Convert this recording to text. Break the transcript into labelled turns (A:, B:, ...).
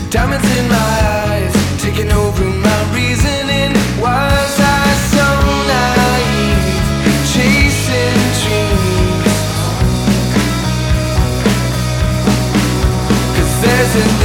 A: Diamonds in my eyes, taking over my reasoning. Was I so naive, chasing dreams? 'Cause there's an